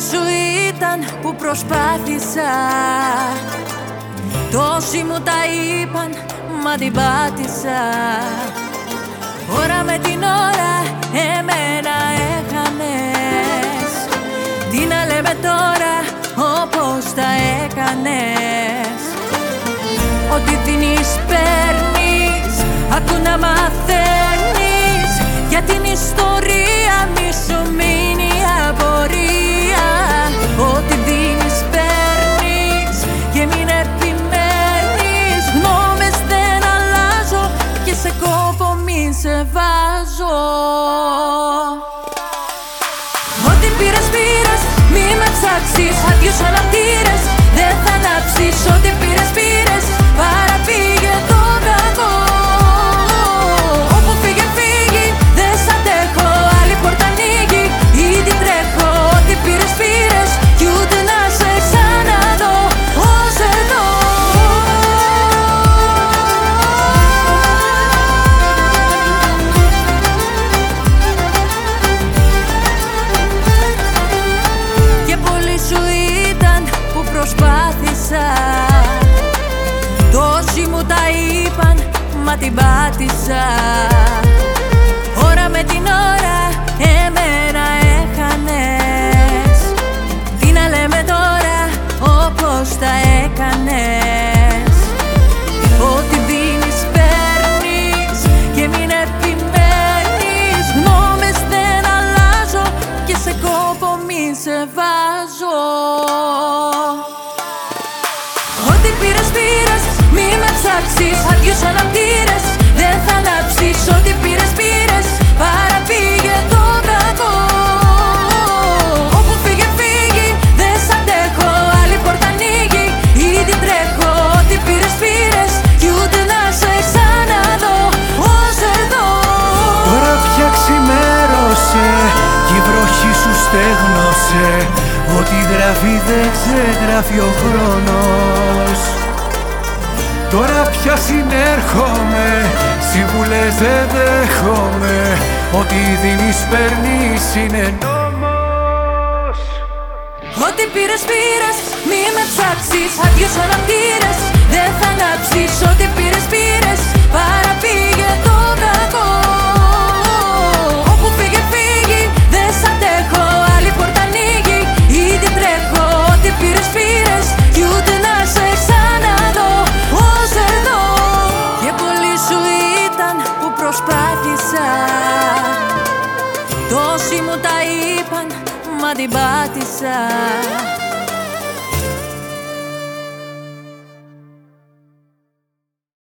σου ήταν που προσπάθησα. Τόσοι μου τα είπαν, μα την πάτησα. Ώρα με την ώρα εμένα έχανες. Τι να λέμε τώρα, όπως τα έκανες. Ό,τι δίνεις παίρνεις, ακού να μαθαίνεις. Για την ιστορία μη σου μείνει απορία. Ό,τι δίνεις παίρνεις και μην επιμένεις. Γνώμες δεν αλλάζω και σε κόπο μην σε βάζω. Ό,τι πήρες πήρες, μη με ψάξεις. Άδειους αναπτήρες, δεν θα ανάψεις. Ό,τι πήρες πήρες, παραπήγε το κακό. Όπου φύγε φύγει, δεν σ' αντέχω. Άλλη πόρτα ανοίγει, ήδη τρέχω. Ό,τι πήρες πήρες, κι ούτε να σε ξαναδώ ως εδώ. Και πολύ σου ήταν που προσπάθησα. Τόσοι μου τα είπαν, μα την πάτησα. Ώρα με την ώρα εμένα έχανες. Τι να λέμε τώρα, όπως τα έκανες. Ό,τι δίνεις παίρνεις και μην επιμένεις. Γνώμες δεν αλλάζω και σε κόπο μην σε βάζω. Ό,τι πήρες πήρες, μη με ψάξεις. Άδειους αναπτήρες, δεν θα ανάψεις. Ό,τι πήρες πήρες, παραπήγε το κακό. Όπου φύγε φύγει, δεν σ' αντέχω. Άλλη πόρτα ανοίγει, ήδη τρέχω. Ό,τι πήρες πήρες, κι ούτε να σε ξαναδώ ως εδώ. Τώρα πια ξημέρωσε κι η βροχή σου στέγνωσε. Ό,τι γράφει δεν ξεγράφει ο χρόνος. Τώρα πια συνέρχομαι, συμβουλές δεν δέχομαι. Ό,τι δίνεις παίρνεις είναι νόμος. Ό,τι πήρες πήρες, μη με ψάξεις. Άδειους αναπτήρες, δεν θα ανάψεις. Ό,τι πήρες πήρες, παραπήγε το κακό. Όπου φύγε φύγει, δεν σ' αντέχω. Άλλη πόρτα ανοίγει, ήδη τρέχω. Ό,τι πήρες πήρες, κι ούτε να σε ξαναδώ ως εδώ. Και πολύ σου ήταν που προσπάθησα. Τόσοι μου τα είπαν, μα την πάτησα.